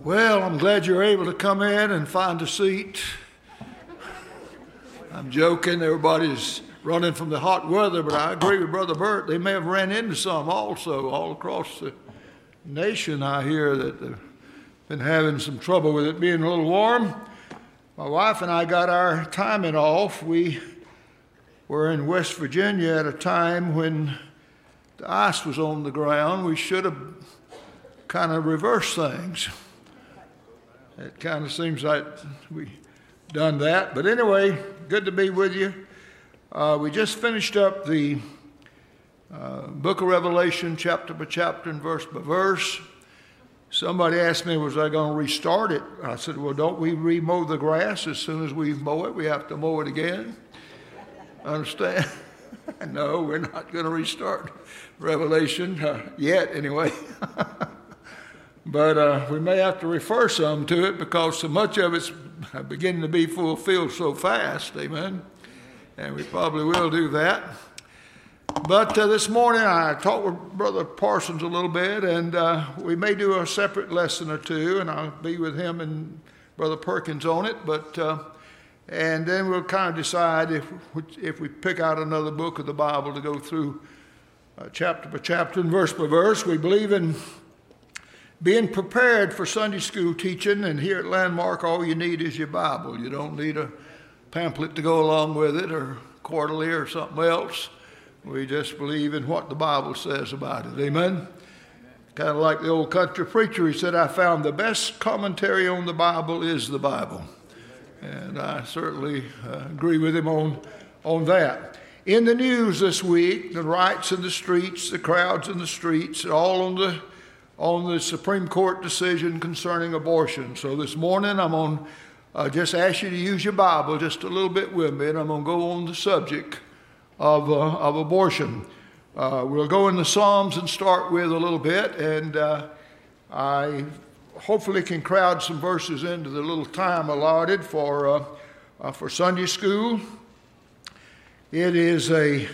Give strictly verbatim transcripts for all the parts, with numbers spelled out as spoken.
Well, I'm glad you're able to come in and find a seat. I'm joking, everybody's running from the hot weather, but I agree with Brother Bert. They may have ran into some also all across the nation. I hear that they've been having some trouble with it being a little warm. My wife and I got our timing off. We were in West Virginia at a time when the ice was on the ground. We should have kind of reversed things. It kind of seems like we've done that. But anyway, good to be with you. Uh, we just finished up the uh, book of Revelation, chapter by chapter and verse by verse. Somebody asked me, was I going to restart it? I said, well, don't we re-mow the grass as soon as we mow it? We have to mow it again. Understand? No, we're not going to restart Revelation uh, yet anyway. But uh, we may have to refer some to it because so much of it's beginning to be fulfilled so fast, amen? And we probably will do that. But uh, this morning I talked with Brother Parsons a little bit, and uh, we may do a separate lesson or two, and I'll be with him and Brother Perkins on it. But uh, and then we'll kind of decide if if we pick out another book of the Bible to go through uh, chapter by chapter and verse by verse. We believe in being prepared for Sunday school teaching, and here at Landmark, all you need is your Bible. You don't need a pamphlet to go along with it or quarterly or something else. We just believe in what the Bible says about it. Amen? Kind of like the old country preacher, he said, I found the best commentary on the Bible is the Bible. And I certainly uh, agree with him on, on that. In the news this week, the riots in the streets, the crowds in the streets, all on the on the Supreme Court decision concerning abortion. So this morning I'm going to uh, just ask you to use your Bible just a little bit with me, and I'm going to go on the subject of, uh, of abortion. Uh, we'll go in the Psalms and start with a little bit, and uh, I hopefully can crowd some verses into the little time allotted for, uh, uh, for Sunday school. It is a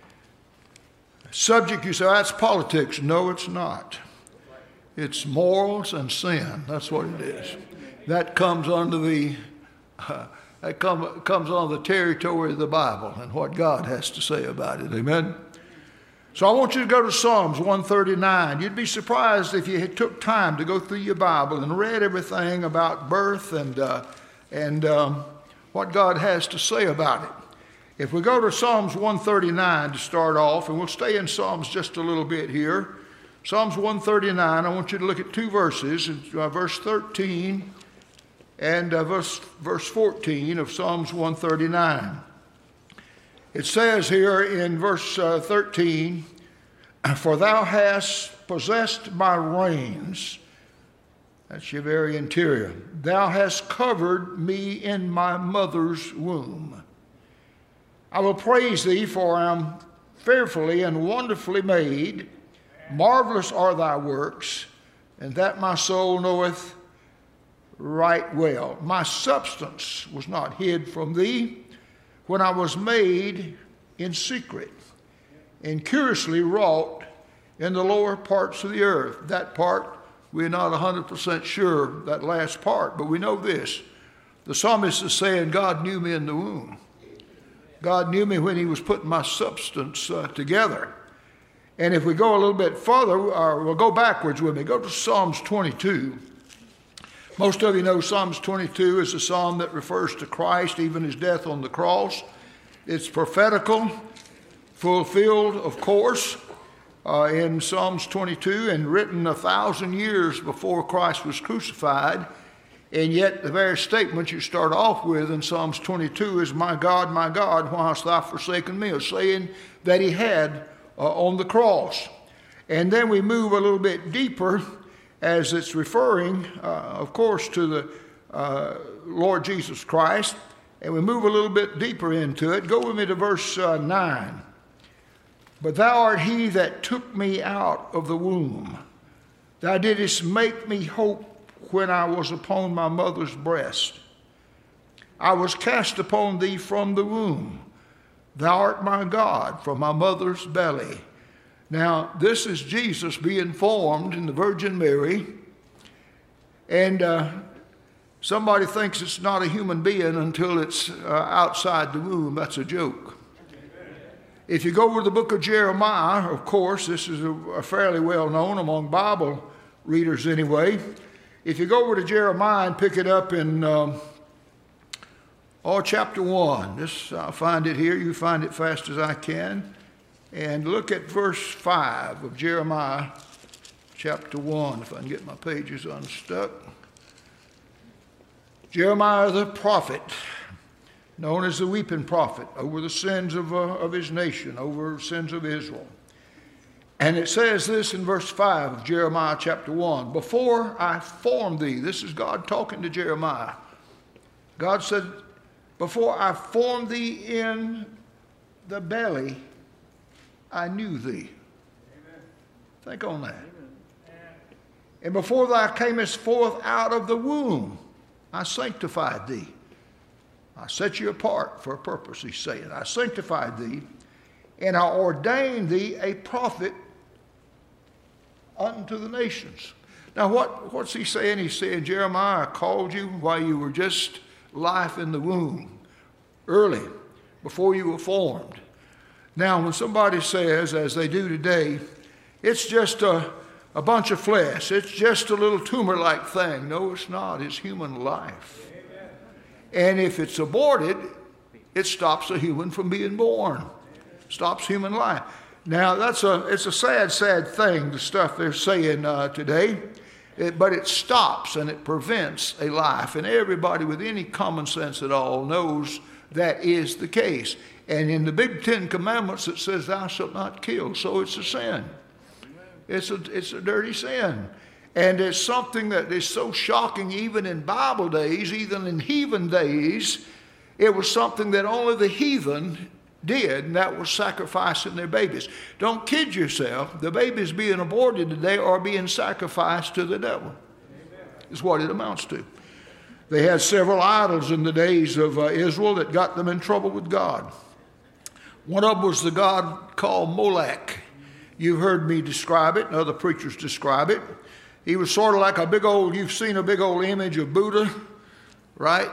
subject, you say, that's politics. No, it's not. It's morals and sin. That's what it is. That comes under the uh, that come, comes on the territory of the Bible and what God has to say about it. Amen. So I want you to go to Psalms one thirty-nine. You'd be surprised if you took time to go through your Bible and read everything about birth and uh, and um, what God has to say about it. If we go to Psalms one thirty-nine to start off, and we'll stay in Psalms just a little bit here. Psalms one thirty-nine, I want you to look at two verses, uh, verse thirteen and uh, verse, verse fourteen of Psalms one thirty-nine. It says here in verse uh, thirteen, for thou hast possessed my reins. That's your very interior. Thou hast covered me in my mother's womb. I will praise thee, for I am fearfully and wonderfully made. Marvelous are thy works, and that my soul knoweth right well. My substance was not hid from thee when I was made in secret and curiously wrought in the lower parts of the earth. That part, we're not one hundred percent sure, that last part, but we know this. The psalmist is saying, God knew me in the womb. God knew me when he was putting my substance uh, together. And if we go a little bit further, or we'll go backwards with me, go to Psalms twenty-two. Most of you know Psalms twenty-two is a psalm that refers to Christ, even his death on the cross. It's prophetical, fulfilled, of course, uh, in Psalms twenty-two, and written a thousand years before Christ was crucified. And yet the very statement you start off with in Psalms twenty-two is, my God, my God, why hast thou forsaken me? A saying that he had Uh, on the cross. And then we move a little bit deeper as it's referring, uh, of course, to the uh, Lord Jesus Christ. And we move a little bit deeper into it. Go with me to verse uh, nine. But thou art he that took me out of the womb. Thou didst make me hope when I was upon my mother's breast. I was cast upon thee from the womb. Thou art my God from my mother's belly. Now, this is Jesus being formed in the Virgin Mary And uh, somebody thinks it's not a human being until it's uh, outside the womb. That's a joke. If you go over to the book of Jeremiah, of course, this is a, a fairly well known among Bible readers anyway. If you go over to Jeremiah and pick it up in um, oh, chapter one, this, I'll find it here. You find it fast as I can. And look at verse five of Jeremiah chapter one, if I can get my pages unstuck. Jeremiah the prophet, known as the weeping prophet, over the sins of, uh, of his nation, over sins of Israel. And it says this in verse five of Jeremiah chapter one, before I formed thee, this is God talking to Jeremiah. God said, before I formed thee in the belly, I knew thee. Amen. Think on that. Amen. And before thou camest forth out of the womb, I sanctified thee. I set you apart for a purpose, he's saying. I sanctified thee, and I ordained thee a prophet unto the nations. Now, what, what's he saying? He's saying, Jeremiah, I called you while you were just life in the womb, early, before you were formed. Now, when somebody says, as they do today, it's just a, a bunch of flesh, it's just a little tumor-like thing. No, it's not. It's human life. And if it's aborted, it stops a human from being born. Stops human life. Now, that's a it's a sad, sad thing, the stuff they're saying uh, today. It, but it stops and it prevents a life. And everybody with any common sense at all knows that is the case. And in the big Ten Commandments, it says, thou shalt not kill. So it's a sin. It's a, it's a dirty sin. And it's something that is so shocking even in Bible days, even in heathen days. It was something that only the heathen did, and that was sacrificing their babies. Don't kid yourself. The babies being aborted today are being sacrificed to the devil. Amen. Is what it amounts to. They had several idols in the days of uh, Israel that got them in trouble with God. One of them was the god called Molech. You've heard me describe it, and other preachers describe it. He was sort of like a big old, you've seen a big old image of Buddha, right?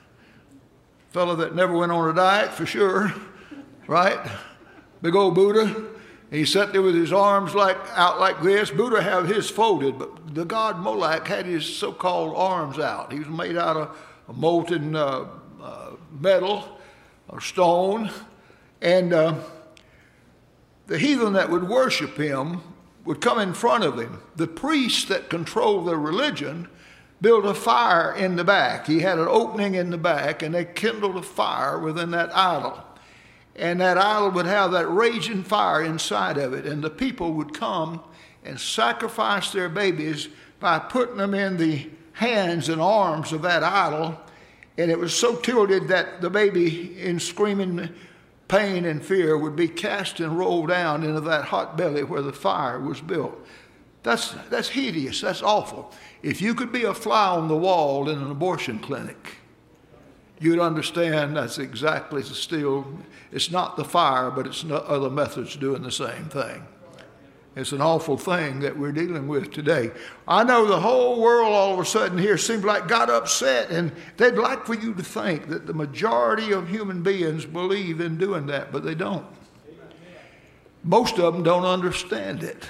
Fellow that never went on a diet, for sure, right? Big old Buddha. And he sat there with his arms like out like this. Buddha had his folded, but the god Molech had his so-called arms out. He was made out of a molten uh, uh, metal or stone. And uh, the heathen that would worship him would come in front of him. The priests that controlled their religion built a fire in the back. He had an opening in the back, and they kindled a fire within that idol. And that idol would have that raging fire inside of it, and the people would come and sacrifice their babies by putting them in the hands and arms of that idol. And it was so tilted that the baby, in screaming pain and fear, would be cast and rolled down into that hot belly where the fire was built. That's, that's hideous. That's awful. If you could be a fly on the wall in an abortion clinic, you'd understand that's exactly still, it's not the fire, but it's other methods doing the same thing. It's an awful thing that we're dealing with today. I know the whole world all of a sudden here seems like got upset, and they'd like for you to think that the majority of human beings believe in doing that, but they don't. Most of them don't understand it.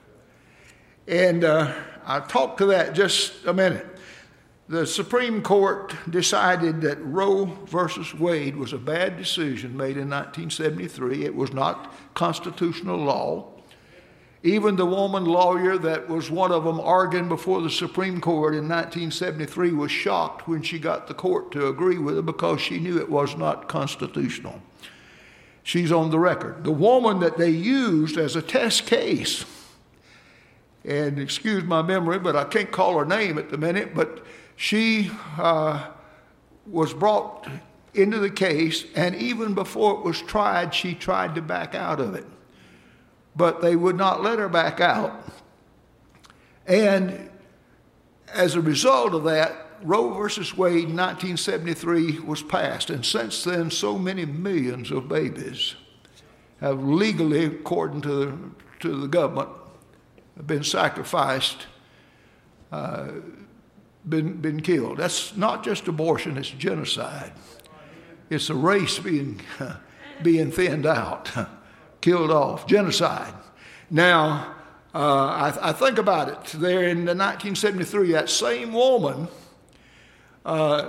And uh, I'll talk to that just a minute. The Supreme Court decided that Roe versus Wade was a bad decision made in nineteen seventy-three. It was not constitutional law. Even the woman lawyer that was one of them arguing before the Supreme Court in nineteen seventy-three was shocked when she got the court to agree with her because she knew it was not constitutional. She's on the record. The woman that they used as a test case, and excuse my memory, but I can't call her name at the minute, but she uh, was brought into the case, and even before it was tried, she tried to back out of it. But they would not let her back out. And as a result of that, Roe versus Wade in nineteen seventy-three was passed. And since then, so many millions of babies have legally, according to the, to the government, have been sacrificed uh, been, been killed. That's not just abortion, it's genocide. It's a race being, being thinned out, killed off, genocide. Now, uh, I, I think about it. There in nineteen seventy-three, that same woman uh,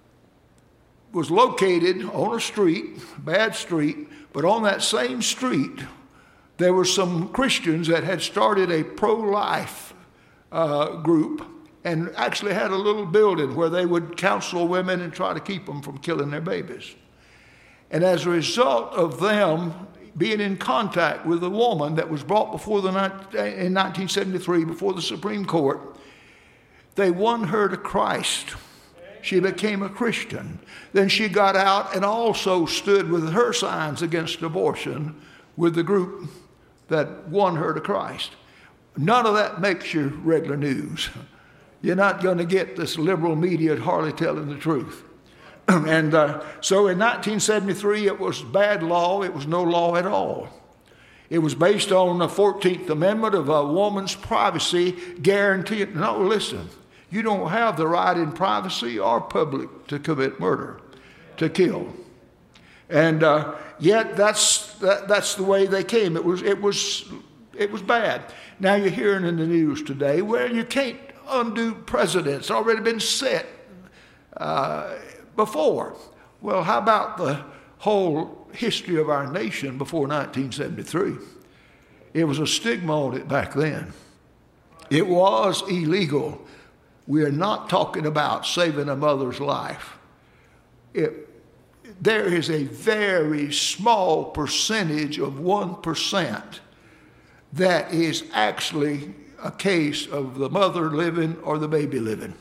was located on a street, bad street, but on that same street, there were some Christians that had started a pro-life uh, group and actually had a little building where they would counsel women and try to keep them from killing their babies. And as a result of them being in contact with a woman that was brought before the in nineteen seventy-three before the Supreme Court, they won her to Christ. She became a Christian. Then she got out and also stood with her signs against abortion with the group that won her to Christ. None of that makes your regular news. You're not going to get this liberal media hardly telling the truth. And uh, so in nineteen seventy-three, it was bad law. It was no law at all. It was based on the fourteenth Amendment of a woman's privacy guaranteed. No, listen, you don't have the right in privacy or public to commit murder, to kill. And uh, yet that's that, that's the way they came. It was it was it was bad. Now you're hearing in the news today, well, you can't undo precedents already been set uh, before. Well, how about the whole history of our nation before nineteen seventy-three? It was a stigma on it back then. It was illegal. We are not talking about saving a mother's life. It, there is a very small percentage of one percent that is actually a case of the mother living or the baby living.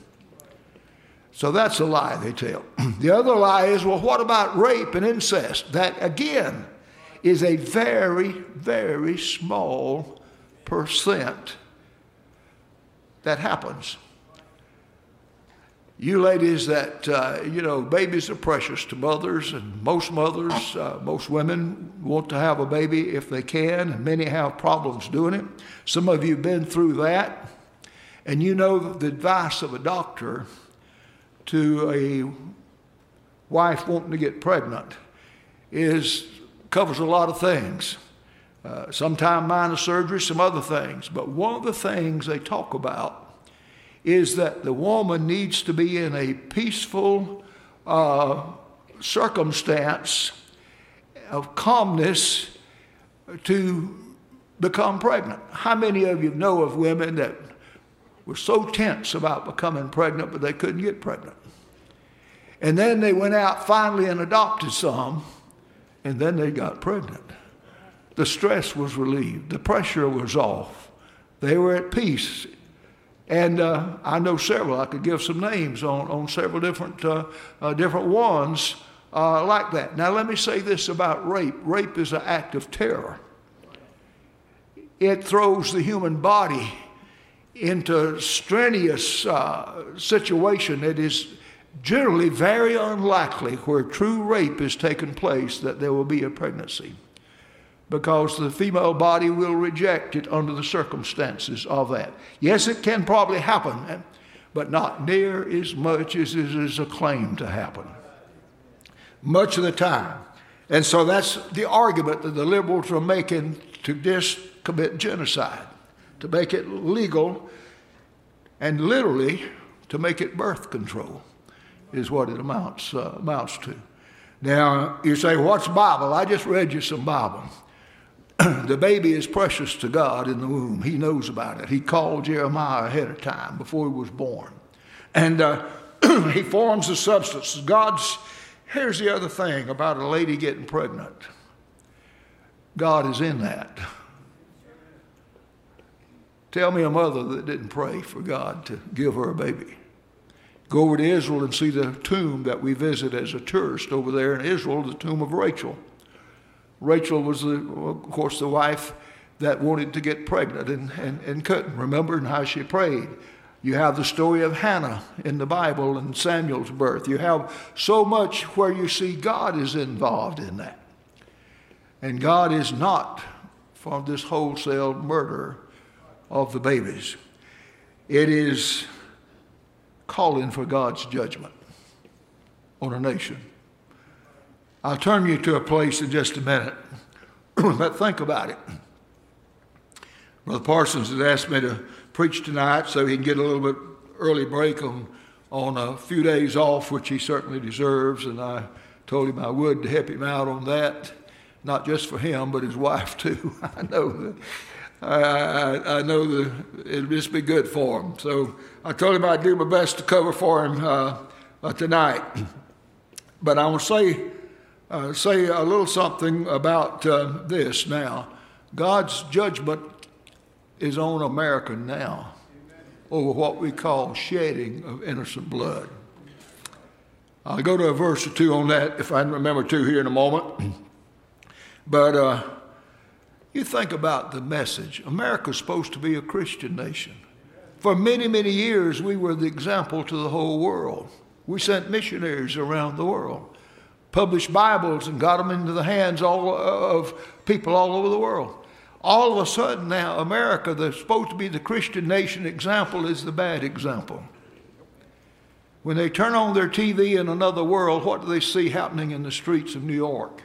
So that's a lie they tell. The other lie is, well, what about rape and incest? That, again, is a very, very small percent that happens. You ladies that, uh, you know, babies are precious to mothers, and most mothers, uh, most women want to have a baby if they can, and many have problems doing it. Some of you have been through that, and you know the advice of a doctor to a wife wanting to get pregnant is covers a lot of things. Uh, sometimes minor surgery, some other things. But one of the things they talk about is that the woman needs to be in a peaceful uh, circumstance of calmness to become pregnant. How many of you know of women that were so tense about becoming pregnant, but they couldn't get pregnant? And then they went out finally and adopted some, and then they got pregnant. The stress was relieved. The pressure was off. They were at peace. And uh, I know several. I could give some names on, on several different, uh, uh, different ones uh, like that. Now, let me say this about rape. Rape is an act of terror. It throws the human body into a strenuous uh, situation that is generally very unlikely where true rape is taking place that there will be a pregnancy, because the female body will reject it under the circumstances of that. Yes, it can probably happen, but not near as much as it is a claim to happen. Much of the time. And so that's the argument that the liberals are making to just commit genocide, to make it legal, and literally to make it birth control is what it amounts, uh, amounts to. Now, you say, what's Bible? I just read you some Bible. The baby is precious to God in the womb. He knows about it. He called Jeremiah ahead of time before he was born. And uh, he forms the substance. God's, here's the other thing about a lady getting pregnant. God is in that. Tell me a mother that didn't pray for God to give her a baby. Go over to Israel and see the tomb that we visit as a tourist over there in Israel, the tomb of Rachel. Rachel was, the, of course, the wife that wanted to get pregnant and, and, and couldn't. Remember and how she prayed. You have the story of Hannah in the Bible and Samuel's birth. You have so much where you see God is involved in that. And God is not for this wholesale murder of the babies. It is calling for God's judgment on a nation. I'll turn you to a place in just a minute, but think about it. Brother Parsons has asked me to preach tonight so he can get a little bit early break on, on a few days off, which he certainly deserves, and I told him I would to help him out on that, not just for him, but his wife too. I know that. I, I, I know that it'll just be good for him. So I told him I'd do my best to cover for him uh, uh, tonight. But I want to say, uh, say a little something about uh, this now. God's judgment is on America now over what we call shedding of innocent blood. I'll go to a verse or two on that if I can remember to here in a moment. But uh, you think about the message. America's supposed to be a Christian nation. For many, many years, we were the example to the whole world. We sent missionaries around the world, published Bibles and got them into the hands all of people all over the world. All of a sudden now, America, that's supposed to be the Christian nation example, is the bad example. When they turn on their T V in another world, what do they see happening in the streets of New York,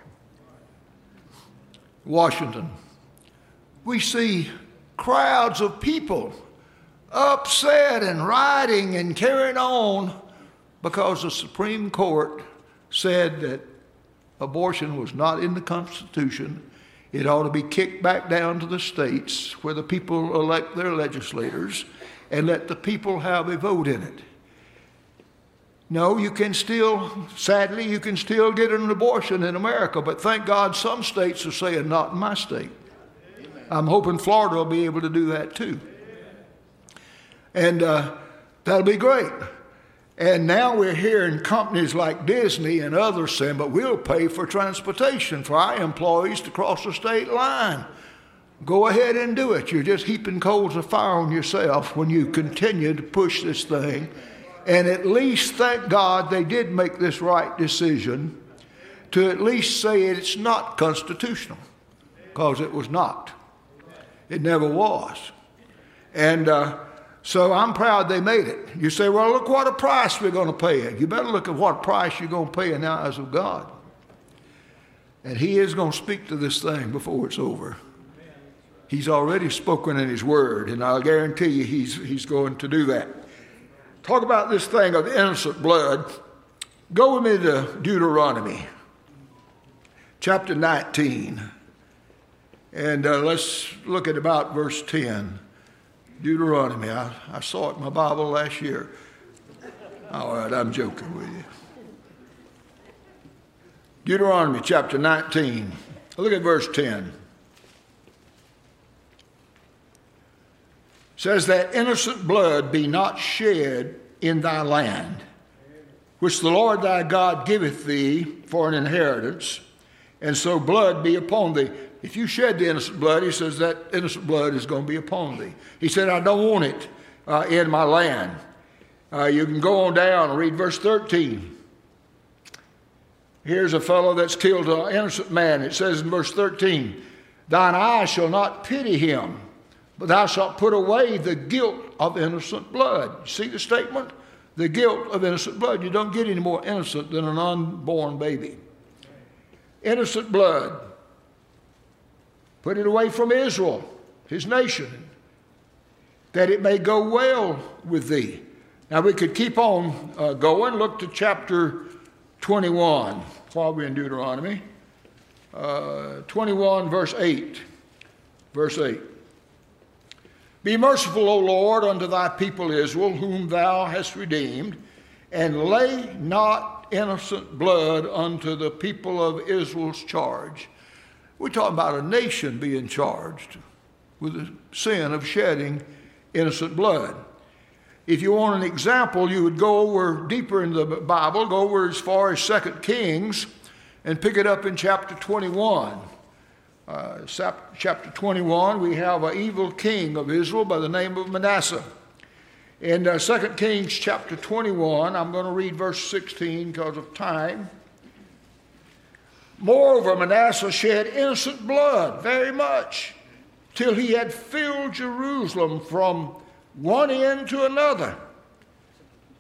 Washington? We see crowds of people upset and rioting and carrying on because the Supreme Court said that abortion was not in the Constitution. It ought to be kicked back down to the states where the people elect their legislators and let the people have a vote in it. No, you can still, sadly, you can still get an abortion in America, but thank God some states are saying not in my state. I'm hoping Florida will be able to do that too. And uh, that'll be great. And now we're hearing companies like Disney and others saying, but we'll pay for transportation for our employees to cross the state line. Go ahead and do it. You're just heaping coals of fire on yourself when you continue to push this thing. And at least, thank God, they did make this right decision to at least say it's not constitutional, because it was not. It never was. And uh, so I'm proud they made it. You say, well, look what a price we're going to pay. You better look at what price you're going to pay in the eyes of God. And he is going to speak to this thing before it's over. He's already spoken in his word, and I'll guarantee you he's, he's going to do that. Talk about this thing of innocent blood. Go with me to Deuteronomy, chapter nineteen. And uh, let's look at about verse ten. Deuteronomy. I, I saw it in my Bible last year. All right, I'm joking with you. Deuteronomy chapter nineteen. Look at verse ten. It says that innocent blood be not shed in thy land, which the Lord thy God giveth thee for an inheritance, and so blood be upon thee. If you shed the innocent blood, he says that innocent blood is going to be upon thee. He said, I don't want it uh, in my land. Uh, you can go on down and read verse thirteen. Here's a fellow that's killed an innocent man. It says in verse thirteen, thine eye shall not pity him, but thou shalt put away the guilt of innocent blood. You see the statement? The guilt of innocent blood. You don't get any more innocent than an unborn baby. Innocent blood. Put it away from Israel, his nation, that it may go well with thee. Now we could keep on uh, going. Look to chapter twenty-one while we're in Deuteronomy. Uh, twenty-one, verse eight. Verse eight. Be merciful, O Lord, unto thy people Israel, whom thou hast redeemed, and lay not innocent blood unto the people of Israel's charge. We're talking about a nation being charged with the sin of shedding innocent blood. If you want an example, you would go over deeper in the Bible, go over as far as Second Kings, and pick it up in chapter twenty-one. Uh, chapter twenty-one, we have an evil king of Israel by the name of Manasseh. In uh, Second Kings chapter twenty-one, I'm going to read verse sixteen because of time. Moreover, Manasseh shed innocent blood very much, till he had filled Jerusalem from one end to another.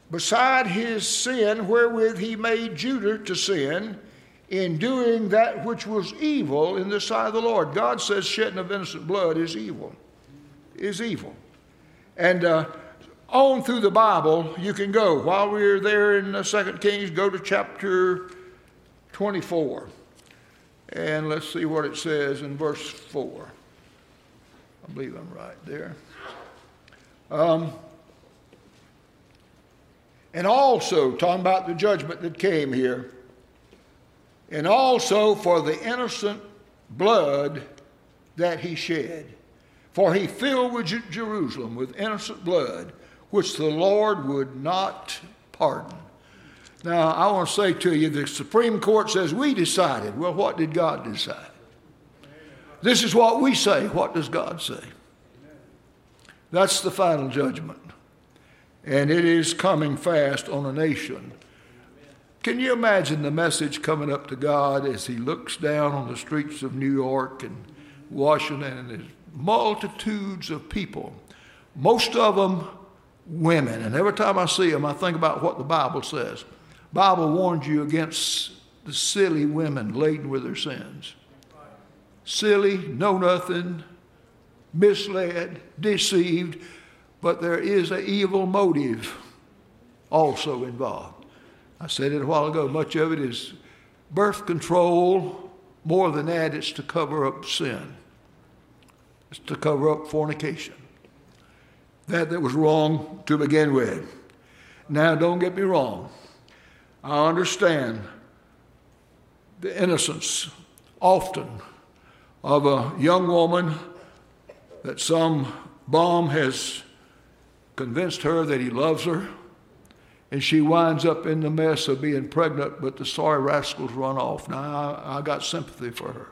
beside his sin wherewith he made Judah to sin, in doing that which was evil in the sight of the Lord. God says shedding of innocent blood is evil, is evil. And uh, on through the Bible you can go. While we're there in uh, Second Kings, go to chapter twenty-four. And let's see what it says in verse four. I believe I'm right there. Um, and also, talking about the judgment that came here, and also for the innocent blood that he shed. For he filled with Jer- Jerusalem with innocent blood, which the Lord would not pardon. Now, I want to say to you, the Supreme Court says we decided. Well, what did God decide? This is what we say. What does God say? That's the final judgment. And it is coming fast on a nation. Can you imagine the message coming up to God as he looks down on the streets of New York and Washington, and there's multitudes of people, most of them women. And every time I see them, I think about what the Bible says. The Bible warns you against the silly women laden with their sins. Silly, know nothing, misled, deceived, but there is an evil motive also involved. I said it a while ago, much of it is birth control. More than that, it's to cover up sin. It's to cover up fornication. That that was wrong to begin with. Now, don't get me wrong. I understand the innocence often of a young woman that some bum has convinced her that he loves her, and she winds up in the mess of being pregnant, but the sorry rascals run off. Now, I, I got sympathy for her.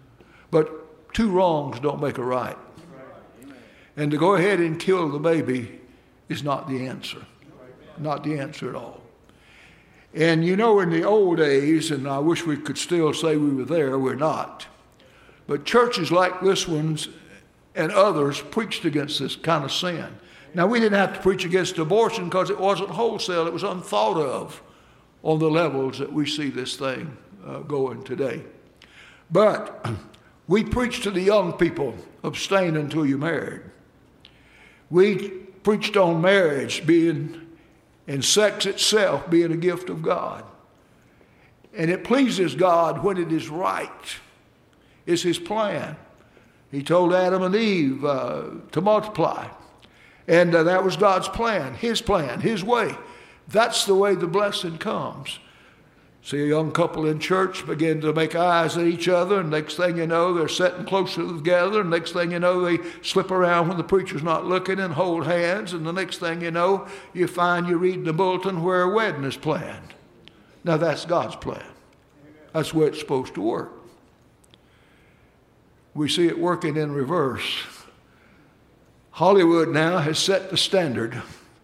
But two wrongs don't make a right. And to go ahead and kill the baby is not the answer. Not the answer at all. And you know, in the old days, and I wish we could still say we were there, we're not. But churches like this one's and others preached against this kind of sin. Now, we didn't have to preach against abortion because it wasn't wholesale. It was unthought of on the levels that we see this thing uh, going today. But we preached to the young people, abstain until you're married. We preached on marriage being, and sex itself being a gift of God. And it pleases God when it is right. It's his plan. He told Adam and Eve uh, to multiply. And uh, that was God's plan, his plan, his way. That's the way the blessing comes. See a young couple in church begin to make eyes at each other, and next thing you know, they're sitting closer together, and next thing you know, they slip around when the preacher's not looking and hold hands, and the next thing you know, you find you're reading the bulletin where a wedding is planned. Now, that's God's plan. That's the way it's supposed to work. We see it working in reverse. Hollywood now has set the standard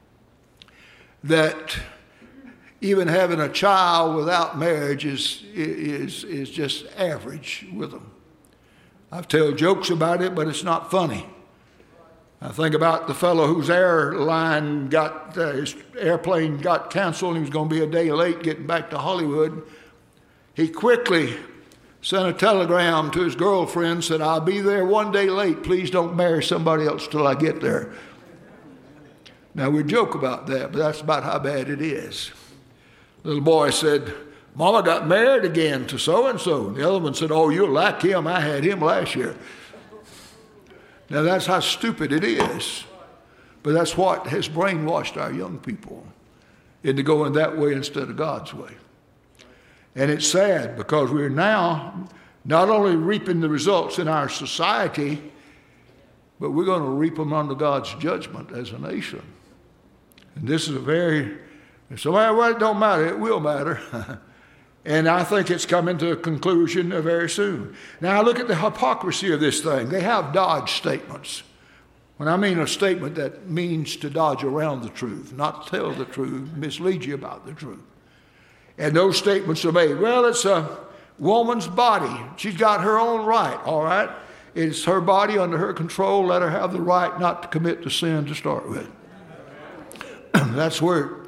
that even having a child without marriage is, is, is just average with them. I've told jokes about it, but it's not funny. I think about the fellow whose airline got, uh, his airplane got canceled and he was going to be a day late getting back to Hollywood. He quickly sent a telegram to his girlfriend, said, I'll be there one day late. Please don't marry somebody else till I get there. Now, we joke about that, but that's about how bad it is. Little boy said, Mama got married again to so-and-so. And the other one said, oh, you'll like him. I had him last year. Now, that's how stupid it is. But that's what has brainwashed our young people into going that way instead of God's way. And it's sad because we're now not only reaping the results in our society, but we're going to reap them under God's judgment as a nation. And this is a very, so well, it don't matter, it will matter. And I think it's coming to a conclusion very soon. Now, look at the hypocrisy of this thing. They have dodge statements. When I mean a statement that means to dodge around the truth, not to tell the truth, mislead you about the truth. And those statements are made. Well, it's a woman's body. She's got her own right, all right? It's her body under her control. Let her have the right not to commit the sin to start with. That's where it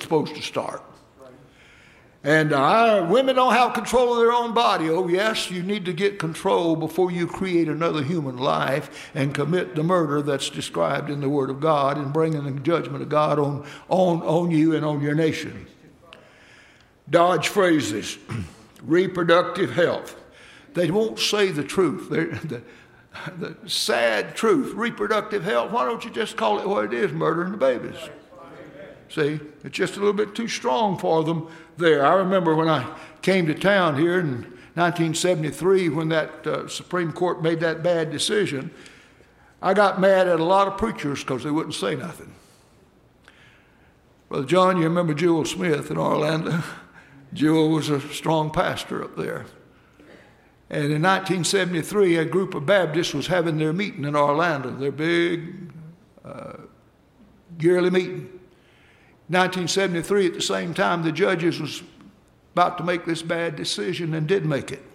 supposed to start. And uh, women don't have control of their own body. Oh, yes, you need to get control before you create another human life and commit the murder that's described in the Word of God and bringing the judgment of God on, on, on you and on your nation. Dodge phrases, reproductive health. They won't say the truth. The, the sad truth, reproductive health. Why don't you just call it what it is, murdering the babies? See, it's just a little bit too strong for them there. I remember when I came to town here in nineteen seventy-three when that uh, Supreme Court made that bad decision, I got mad at a lot of preachers because they wouldn't say nothing. Brother John, you remember Jewel Smith in Orlando? Jewel was a strong pastor up there. And in nineteen seventy-three, a group of Baptists was having their meeting in Orlando, their big uh, yearly meeting. nineteen seventy-three, at the same time, the judges was about to make this bad decision and did make it,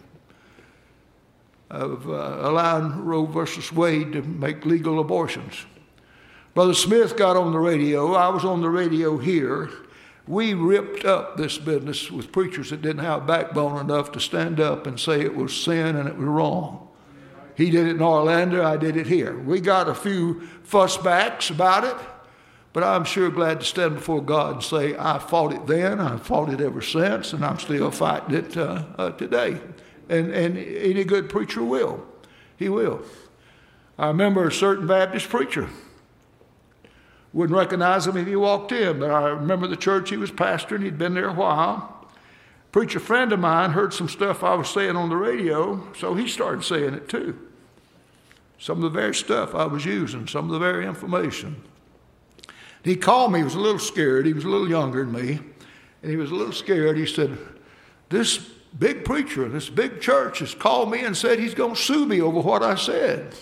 of uh, allowing Roe versus Wade to make legal abortions. Brother Smith got on the radio. I was on the radio here. We ripped up this business with preachers that didn't have backbone enough to stand up and say it was sin and it was wrong. He did it in Orlando. I did it here. We got a few fussbacks about it. But I'm sure glad to stand before God and say, I fought it then, I fought it ever since, and I'm still fighting it uh, uh, today. And, and any good preacher will. He will. I remember a certain Baptist preacher. Wouldn't recognize him if he walked in, but I remember the church he was pastoring. He'd been there a while. Preacher friend of mine heard some stuff I was saying on the radio, so he started saying it too. Some of the very stuff I was using, some of the very information. He called me. He was a little scared. He was a little younger than me. And he was a little scared. He said, this big preacher, this big church has called me and said he's going to sue me over what I said.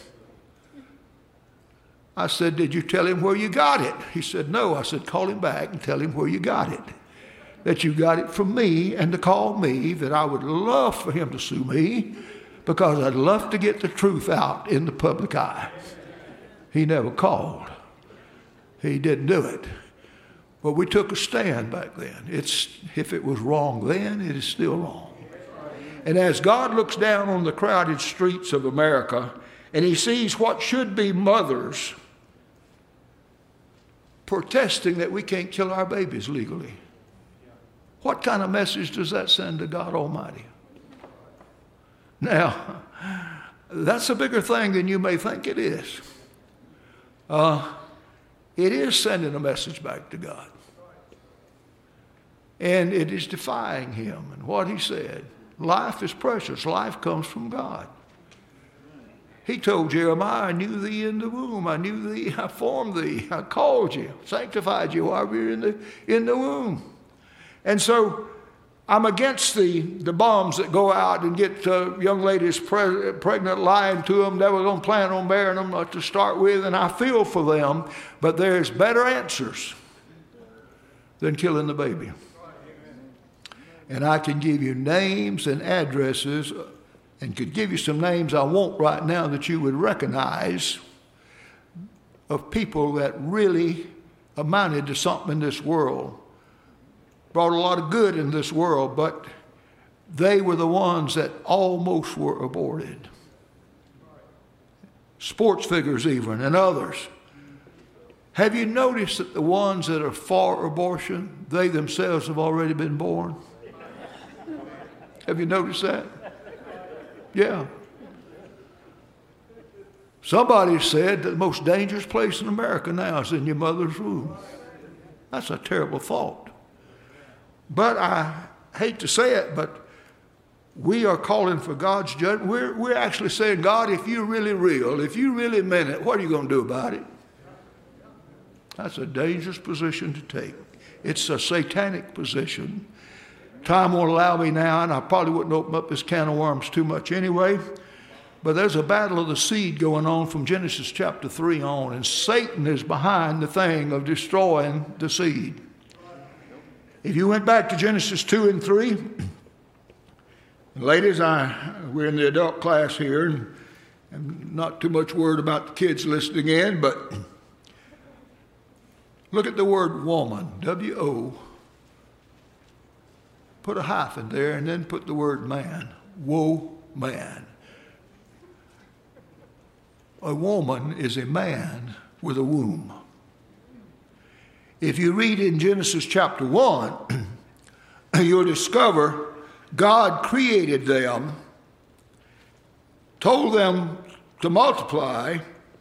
I said, did you tell him where you got it? He said, no. I said, call him back and tell him where you got it. That you got it from me and to call me, that I would love for him to sue me because I'd love to get the truth out in the public eye. He never called. He didn't do it. But we took a stand back then. It's, if it was wrong then, it is still wrong. And as God looks down on the crowded streets of America and he sees what should be mothers protesting that we can't kill our babies legally, what kind of message does that send to God Almighty? Now, that's a bigger thing than you may think it is. Uh, It is sending a message back to God. And it is defying him and what he said. Life is precious. Life comes from God. He told Jeremiah, I knew thee in the womb. I knew thee. I formed thee. I called you, sanctified you while we were in the, in the womb. And so I'm against the, the bombs that go out and get uh, young ladies pre- pregnant, lying to them. They were going to plan on bearing them uh, to start with, and I feel for them. But there's better answers than killing the baby. And I can give you names and addresses, and could give you some names I won't right now that you would recognize, of people that really amounted to something in this world. Brought a lot of good in this world, but they were the ones that almost were aborted. Sports figures even, and others. Have you noticed that the ones that are for abortion, they themselves have already been born? Have you noticed that? Yeah. Somebody said that the most dangerous place in America now is in your mother's womb. That's a terrible thought. But I hate to say it, but we are calling for God's judgment. We're, we're actually saying, God, if you're really real, if you really meant it, what are you going to do about it? That's a dangerous position to take. It's a satanic position. Time won't allow me now, and I probably wouldn't open up this can of worms too much anyway. But there's a battle of the seed going on from Genesis chapter three on, and Satan is behind the thing of destroying the seed. If you went back to Genesis two and three, ladies, I we're in the adult class here, and, and not too much word about the kids listening in, but look at the word woman, W O put a hyphen there and then put the word man. Woe, man. A woman is a man with a womb. If you read in Genesis chapter one, you'll discover God created them, told them to multiply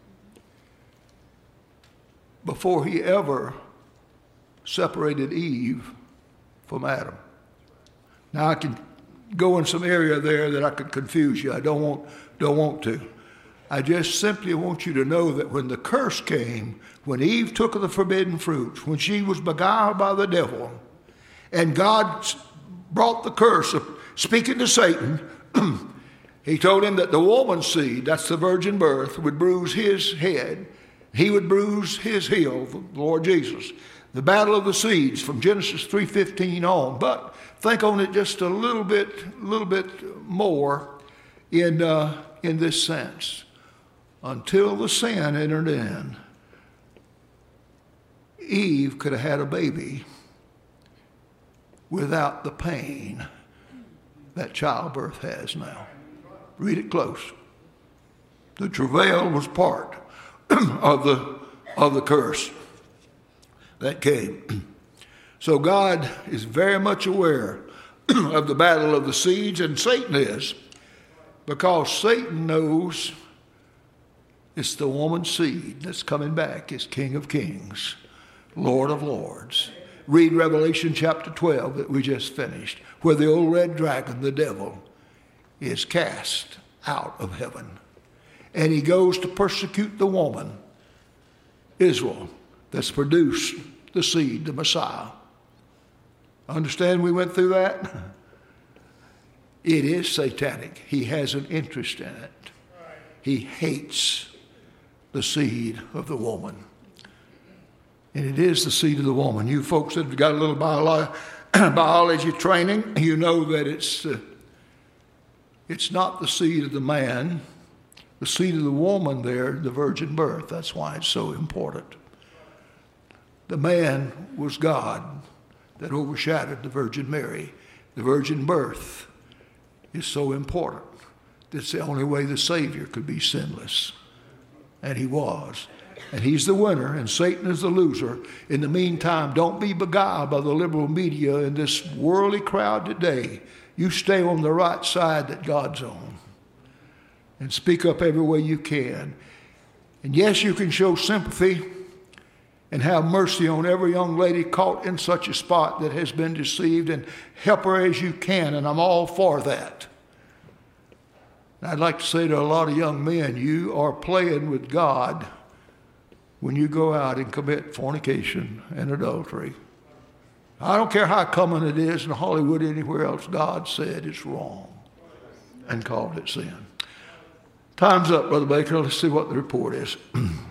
before he ever separated Eve from Adam. Now I can go in some area there that I could confuse you. I don't want, don't want to. I just simply want you to know that when the curse came, when Eve took of the forbidden fruit, when she was beguiled by the devil, and God brought the curse of speaking to Satan, he told him that the woman's seed, that's the virgin birth, would bruise his head. He would bruise his heel, the Lord Jesus. The battle of the seeds from Genesis three fifteen on. But think on it just a little bit, little bit more in, uh, in this sense. Until the sin entered in, Eve could have had a baby without the pain that childbirth has now. Read it close. The travail was part of the, of the curse that came. So God is very much aware of the battle of the seeds, and Satan is, because Satan knows it's the woman's seed that's coming back as King of Kings, Lord of Lords. Read Revelation chapter twelve that we just finished, where the old red dragon, the devil, is cast out of heaven. And he goes to persecute the woman, Israel, that's produced the seed, the Messiah. Understand we went through that? It is satanic. He has an interest in it. He hates the seed of the woman. And it is the seed of the woman. You folks that have got a little biolo- biology training, you know that it's, uh, it's not the seed of the man. The seed of the woman there, the virgin birth. That's why it's so important. The man was God that overshadowed the Virgin Mary. The virgin birth is so important. It's the only way the Savior could be sinless. And he was. And he's the winner, and Satan is the loser. In the meantime, don't be beguiled by the liberal media and this worldly crowd today. You stay on the right side that God's on. And speak up every way you can. And yes, you can show sympathy and have mercy on every young lady caught in such a spot that has been deceived, and help her as you can, and I'm all for that. And I'd like to say to a lot of young men, you are playing with God when you go out and commit fornication and adultery. I don't care how common it is in Hollywood, anywhere else, God said it's wrong and called it sin. Time's up, Brother Baker. Let's see what the report is.